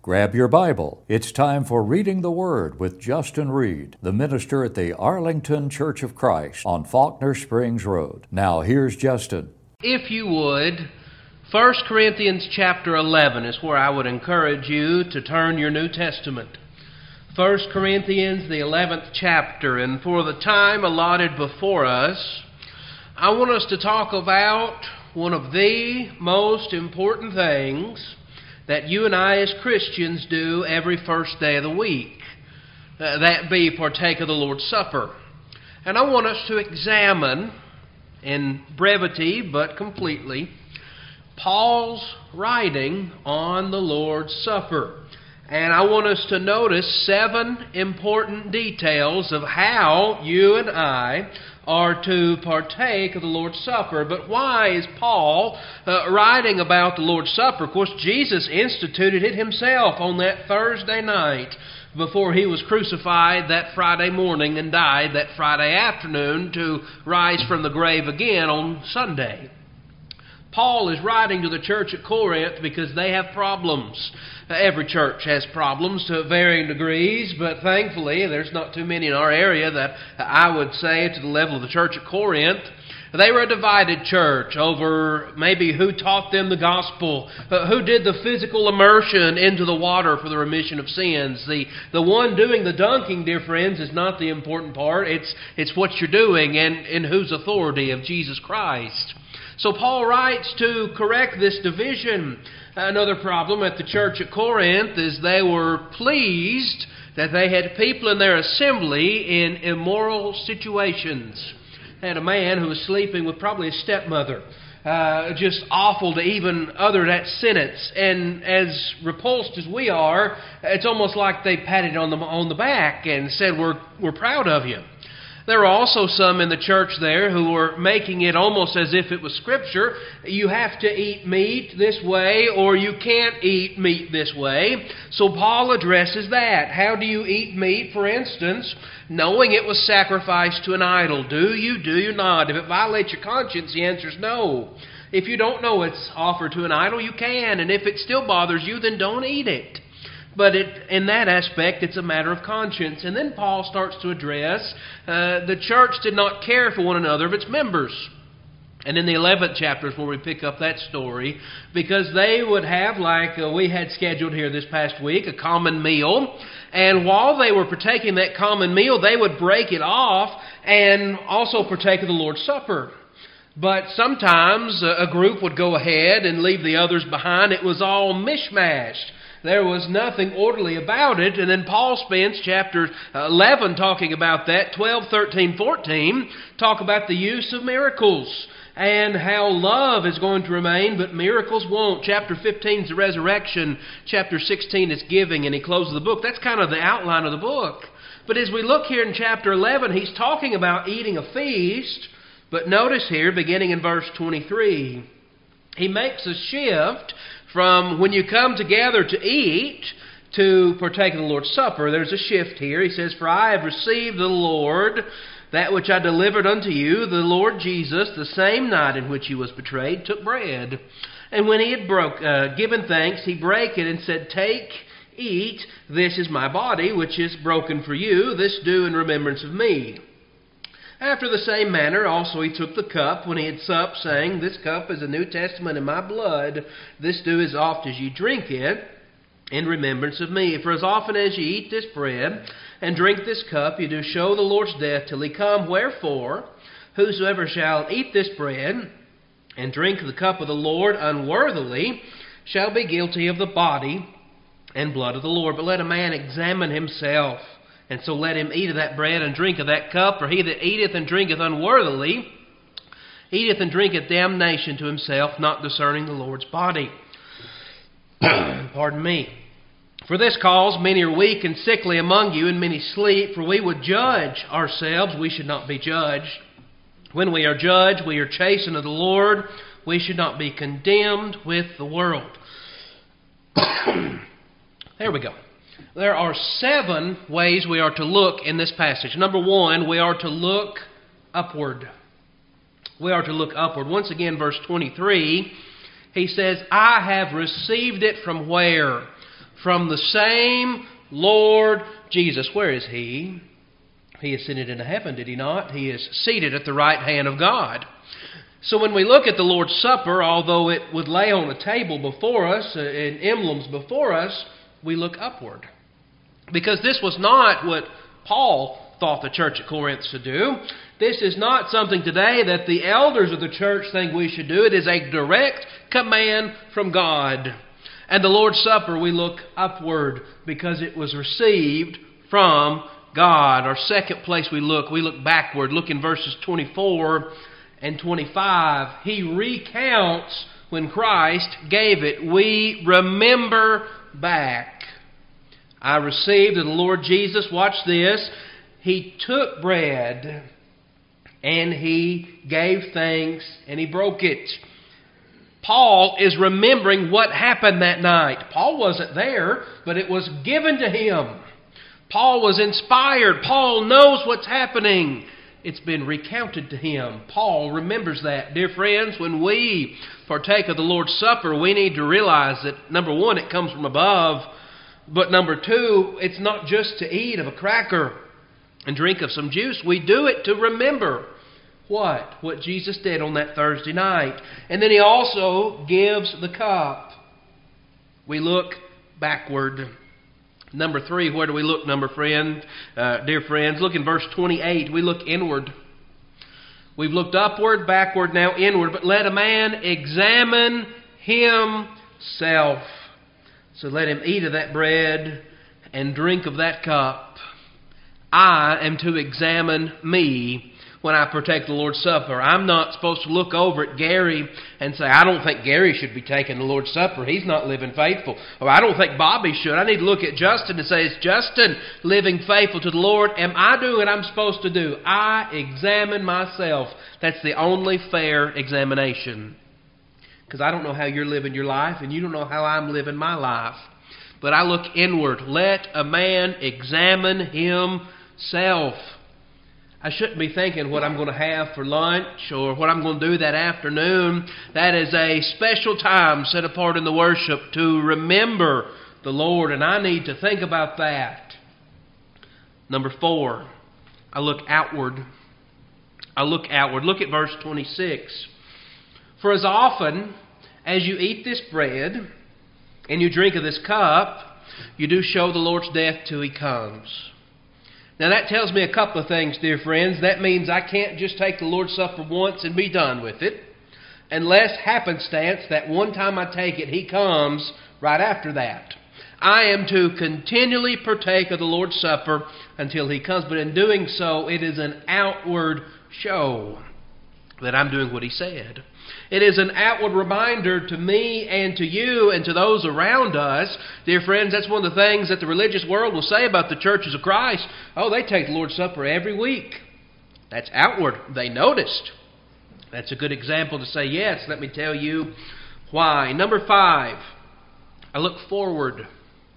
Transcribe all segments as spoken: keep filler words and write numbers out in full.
Grab your Bible. It's time for Reading the Word with Justin Reed, the minister at the Arlington Church of Christ on Faulkner Springs Road. Now here's Justin. If you would, First Corinthians chapter eleven is where I would encourage you to turn your New Testament. First Corinthians, the eleventh chapter, and for the time allotted before us, I want us to talk about one of the most important things that you and I as Christians do every first day of the week. Uh, that be partake of the Lord's Supper. And I want us to examine, in brevity but completely, Paul's writing on the Lord's Supper. And I want us to notice seven important details of how you and I are to partake of the Lord's Supper. But why is Paul uh, writing about the Lord's Supper? Of course, Jesus instituted it himself on that Thursday night before he was crucified that Friday morning and died that Friday afternoon to rise from the grave again on Sunday. Paul is writing to the church at Corinth because they have problems. Uh, every church has problems to varying degrees, but thankfully there's not too many in our area that I would say to the level of the church at Corinth. They were a divided church over maybe who taught them the gospel, uh, who did the physical immersion into the water for the remission of sins. The the one doing the dunking, dear friends, is not the important part. It's it's what you're doing and in whose authority of Jesus Christ. So Paul writes to correct this division. Another problem at the church at Corinth is they were pleased that they had people in their assembly in immoral situations. They had a man who was sleeping with probably his stepmother. Uh, just awful to even utter that sentence. And as repulsed as we are, it's almost like they patted on the on the back and said, "We're we're proud of you." There were also some in the church there who were making it almost as if it was Scripture. You have to eat meat this way or you can't eat meat this way. So Paul addresses that. How do you eat meat, for instance, knowing it was sacrificed to an idol? Do you, do you not? If it violates your conscience, the answer is no. If you don't know it's offered to an idol, you can. And if it still bothers you, then don't eat it. But it, in that aspect, it's a matter of conscience. And then Paul starts to address uh, the church did not care for one another of its members. And in the eleventh chapter is where we pick up that story, because they would have, like uh, we had scheduled here this past week, a common meal. And while they were partaking that common meal, they would break it off and also partake of the Lord's Supper. But sometimes a group would go ahead and leave the others behind. It was all mishmashed. There was nothing orderly about it. And then Paul spends chapter eleven talking about that. twelve, thirteen, fourteen talk about the use of miracles and how love is going to remain, but miracles won't. Chapter fifteen is the resurrection. Chapter sixteen is giving, and he closes the book. That's kind of the outline of the book. But as we look here in chapter eleven, he's talking about eating a feast. But notice here, beginning in verse twenty-three, he makes a shift from when you come together to eat to partake of the Lord's Supper. There's a shift here. He says, "For I have received the Lord that which I delivered unto you, the Lord Jesus, the same night in which he was betrayed, took bread. And when he had broke, uh, given thanks, he brake it and said, Take, eat, this is my body, which is broken for you. This do in remembrance of me. After the same manner also he took the cup when he had supped, saying, This cup is a New Testament in my blood. This do as oft as ye drink it in remembrance of me. For as often as ye eat this bread and drink this cup, ye do show the Lord's death till he come. Wherefore, whosoever shall eat this bread and drink the cup of the Lord unworthily shall be guilty of the body and blood of the Lord. But let a man examine himself. And so let him eat of that bread and drink of that cup, for he that eateth and drinketh unworthily eateth and drinketh damnation to himself, not discerning the Lord's body." Pardon me. "For this cause many are weak and sickly among you, and many sleep. For we would judge ourselves, we should not be judged. When we are judged, we are chastened of the Lord. We should not be condemned with the world." There we go. There are seven ways we are to look in this passage. Number one, we are to look upward. We are to look upward. Once again, verse twenty-three, he says, "I have received it from where?" from the same Lord Jesus. Where is He? He ascended into heaven, did He not? He is seated at the right hand of God. So when we look at the Lord's Supper, although it would lay on a table before us, uh, in emblems before us, we look upward. Because this was not what Paul thought the church at Corinth should do. This is not something today that the elders of the church think we should do. It is a direct command from God. And the Lord's Supper, we look upward because it was received from God. Our second place we look, we look backward. Look in verses twenty-four and twenty-five. He recounts when Christ gave it. We remember back. I received of the Lord Jesus, watch this, He took bread and He gave thanks and He broke it. Paul is remembering what happened that night. Paul wasn't there, but it was given to him. Paul was inspired. Paul knows what's happening. It's been recounted to him. Paul remembers that. Dear friends, when we partake of the Lord's Supper, we need to realize that, number one, it comes from above. But number two, it's not just to eat of a cracker and drink of some juice. We do it to remember what? What Jesus did on that Thursday night. And then He also gives the cup. We look backward. Number three, where do we look, number friend, uh, dear friends? Look in verse twenty-eight. We look inward. We've looked upward, backward, now inward. But let a man examine himself. So let him eat of that bread and drink of that cup. I am to examine me when I partake the Lord's Supper. I'm not supposed to look over at Gary and say, I don't think Gary should be taking the Lord's Supper. He's not living faithful. Or I don't think Bobby should. I need to look at Justin and say, is Justin living faithful to the Lord? Am I doing what I'm supposed to do? I examine myself. That's the only fair examination. Because I don't know how you're living your life, and you don't know how I'm living my life. But I look inward. Let a man examine himself. I shouldn't be thinking what I'm going to have for lunch or what I'm going to do that afternoon. That is a special time set apart in the worship to remember the Lord, and I need to think about that. Number four, I look outward. I look outward. Look at verse twenty-six. For as often as you eat this bread and you drink of this cup, you do show the Lord's death till He comes. Now that tells me a couple of things, dear friends. That means I can't just take the Lord's Supper once and be done with it. Unless happenstance, that one time I take it, He comes right after that. I am to continually partake of the Lord's Supper until He comes. But in doing so, it is an outward show that I'm doing what He said. It is an outward reminder to me and to you and to those around us. Dear friends, that's one of the things that the religious world will say about the churches of Christ. Oh, they take the Lord's Supper every week. That's outward. They noticed. That's a good example to say yes. Let me tell you why. Number five, I look forward.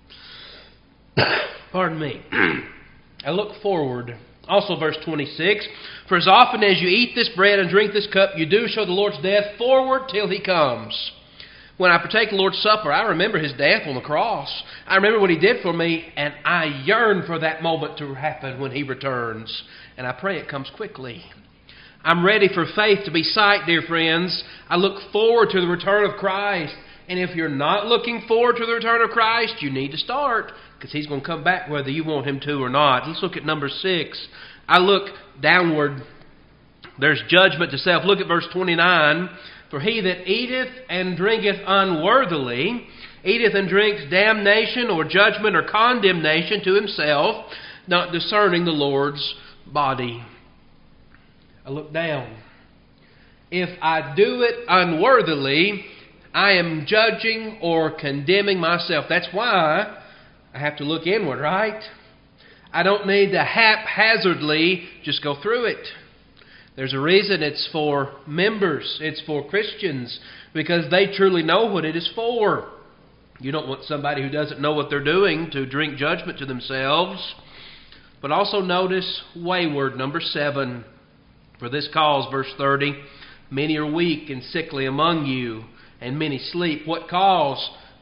Pardon me. I look forward. Also verse twenty-six, for as often as you eat this bread and drink this cup, you do show the Lord's death forward till He comes. When I partake the Lord's Supper, I remember His death on the cross. I remember what He did for me, and I yearn for that moment to happen when He returns. And I pray it comes quickly. I'm ready for faith to be sight, dear friends. I look forward to the return of Christ. And if you're not looking forward to the return of Christ, you need to start, because He's going to come back whether you want Him to or not. Let's look at number six. I look downward. There's judgment to self. Look at verse twenty-nine. For he that eateth and drinketh unworthily, eateth and drinks damnation or judgment or condemnation to himself, not discerning the Lord's body. I look down. If I do it unworthily, I am judging or condemning myself. That's why I have to look inward, right? I don't need to haphazardly just go through it. There's a reason it's for members. It's for Christians, because they truly know what it is for. You don't want somebody who doesn't know what they're doing to drink judgment to themselves. But also notice wayward, number seven. For this cause, verse thirty, many are weak and sickly among you, and many sleep. What cause?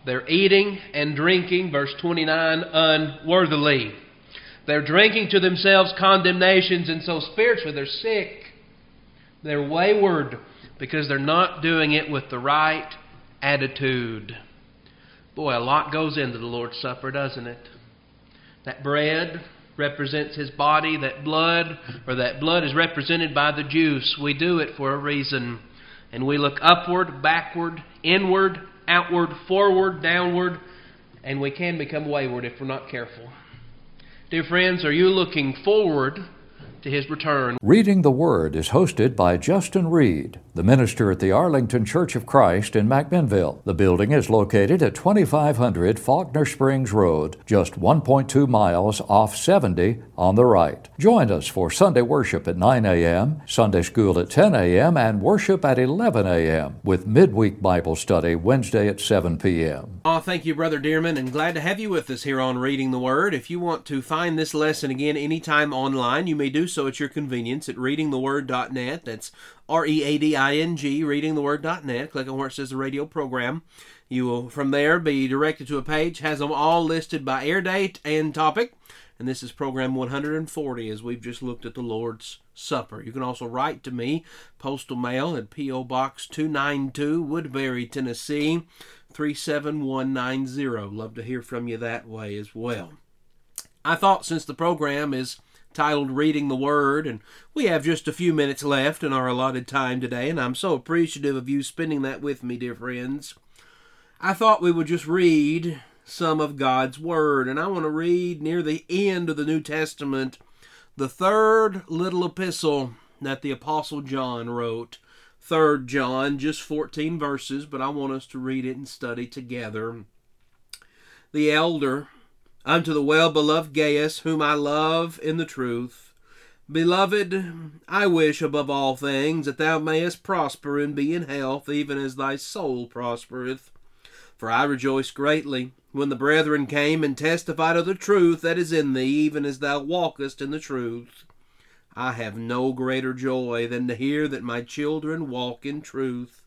They're eating and drinking, verse twenty-nine, unworthily. They're drinking to themselves condemnations, and so spiritually they're sick. They're wayward because they're not doing it with the right attitude. Boy, a lot goes into the Lord's Supper, doesn't it? That bread represents His body. That blood, or that blood is represented by the juice. We do it for a reason. And we look upward, backward, inward, outward, forward, downward, and we can become wayward if we're not careful. Dear friends, are you looking forward to His return? Reading the Word is hosted by Justin Reed, the minister at the Arlington Church of Christ in McMinnville. The building is located at twenty-five hundred Faulkner Springs Road, just one point two miles off seventy on the right. Join us for Sunday worship at nine a.m., Sunday school at ten a.m., and worship at eleven a.m., with midweek Bible study Wednesday at seven p.m. Oh, thank you, Brother Dearman, and glad to have you with us here on Reading the Word. If you want to find this lesson again anytime online, you may do so at your convenience at reading the word dot net. That's R E A D I N G, reading the word dot net. Click on where it says the radio program. You will, from there, be directed to a page, has them all listed by air date and topic. And this is program one hundred forty, as we've just looked at the Lord's Supper. You can also write to me, postal mail at P O Box two ninety-two, Woodbury, Tennessee, three seven one nine zero. Love to hear from you that way as well. I thought, since the program is titled Reading the Word, and we have just a few minutes left in our allotted time today, and I'm so appreciative of you spending that with me, dear friends, I thought we would just read some of God's Word. And I want to read near the end of the New Testament, the third little epistle that the Apostle John wrote. Third John, just fourteen verses, but I want us to read it and study together. The elder, unto the well-beloved Gaius, whom I love in the truth. Beloved, I wish above all things that thou mayest prosper and be in health, even as thy soul prospereth. For I rejoiced greatly when the brethren came and testified of the truth that is in thee, even as thou walkest in the truth. I have no greater joy than to hear that my children walk in truth.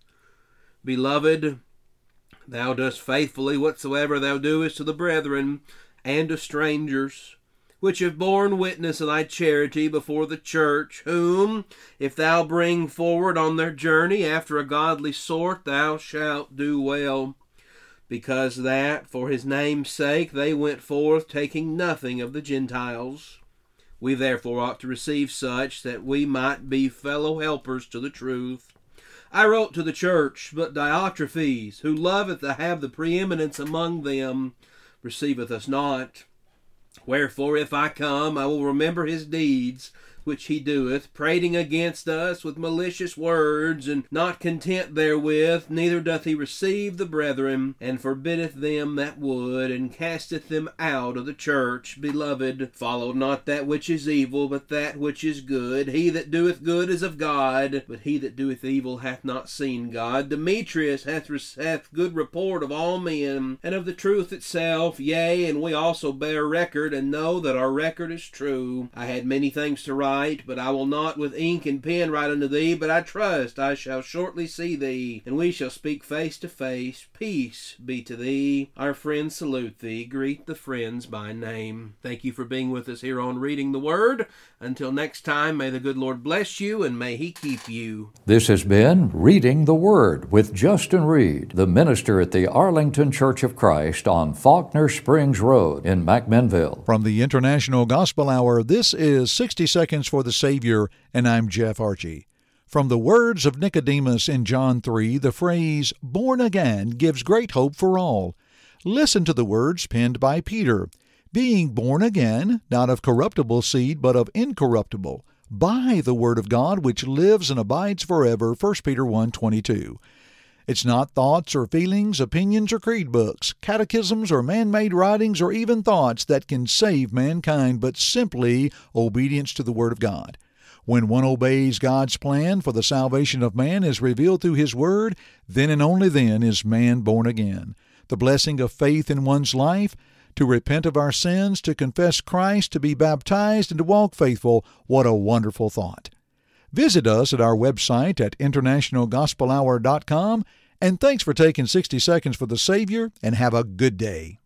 Beloved, thou dost faithfully whatsoever thou doest to the brethren and to strangers, which have borne witness of thy charity before the church, whom, if thou bring forward on their journey after a godly sort, thou shalt do well, because that, for his name's sake, they went forth taking nothing of the Gentiles. We therefore ought to receive such, that we might be fellow helpers to the truth. I wrote to the church, but Diotrephes, who loveth to have the preeminence among them, receiveth us not. Wherefore, if I come, I will remember his deeds, which he doeth, prating against us with malicious words, and not content therewith, neither doth he receive the brethren, and forbiddeth them that would, and casteth them out of the church. Beloved, follow not that which is evil, but that which is good. He that doeth good is of God, but he that doeth evil hath not seen God. Demetrius hath, hath good report of all men, and of the truth itself, yea, and we also bear record, and know that our record is true. I had many things to write, but I will not with ink and pen write unto thee, but I trust I shall shortly see thee, and we shall speak face to face. Peace be to thee. Our friends salute thee. Greet the friends by name. Thank you for being with us here on Reading the Word. Until next time, may the good Lord bless you, and may He keep you. This has been Reading the Word with Justin Reed, the minister at the Arlington Church of Christ on Faulkner Springs Road in McMinnville. From the International Gospel Hour, this is sixty Seconds for the Savior, and I'm Jeff Archie. From the words of Nicodemus in John three, the phrase, born again, gives great hope for all. Listen to the words penned by Peter. Being born again, not of corruptible seed, but of incorruptible, by the word of God which lives and abides forever, First Peter one twenty-two. It's not thoughts or feelings, opinions or creed books, catechisms or man-made writings or even thoughts that can save mankind, but simply obedience to the Word of God. When one obeys God's plan for the salvation of man as revealed through His Word, then and only then is man born again. The blessing of faith in one's life, to repent of our sins, to confess Christ, to be baptized, and to walk faithful, what a wonderful thought. Visit us at our website at international gospel hour dot com And thanks for taking sixty Seconds for the Savior, and have a good day.